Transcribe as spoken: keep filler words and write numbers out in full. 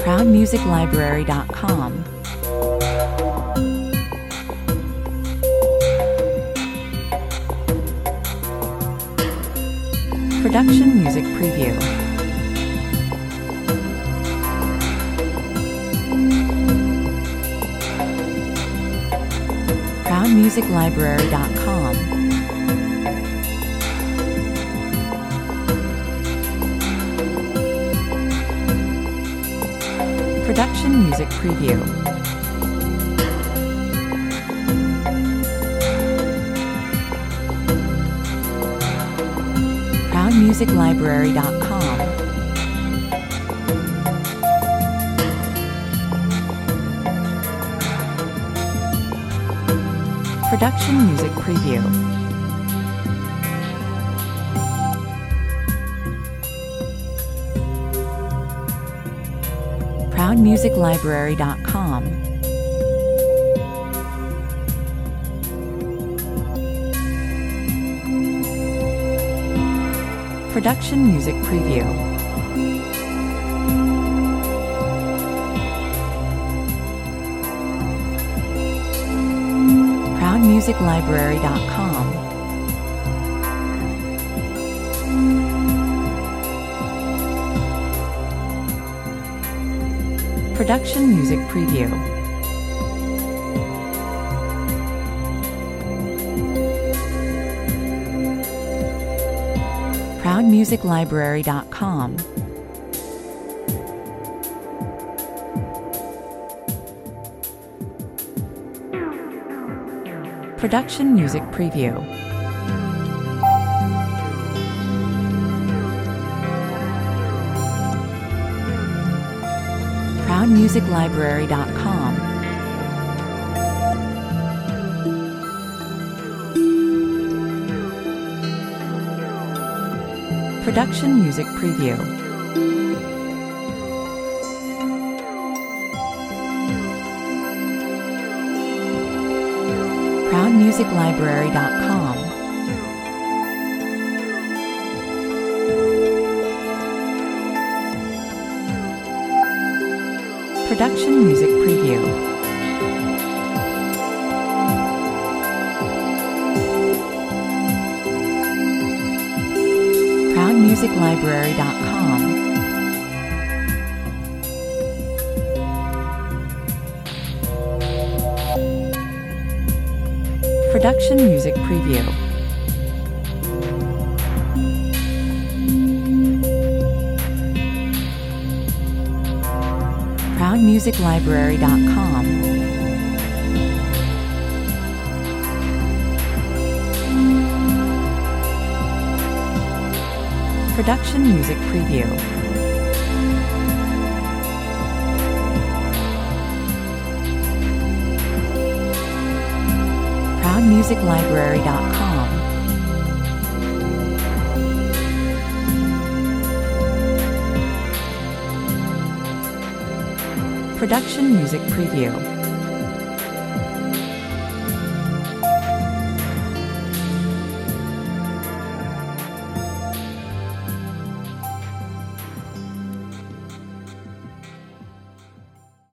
proud music library dot com. Production Music Preview. proud music library dot com. Production Music Preview. proud music library dot com. Production Music Preview. proud music library dot com. Production Music Preview. proud music library dot com. Production Music Preview. proud music library dot com. Production Music Preview. proud music library dot com. Production Music Preview. proud music library dot com. Production Music Preview. proud music library dot com. Production Music Preview. proud music library dot com. Production Music Preview. proud music library dot com. Production Music Preview.